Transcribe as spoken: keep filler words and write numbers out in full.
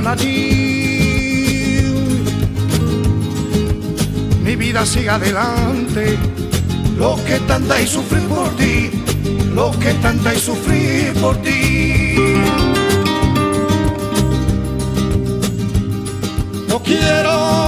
allí. Mi vida sigue adelante. Los que tanta y sufrir por ti, los que tanta y sufrir por ti. No quiero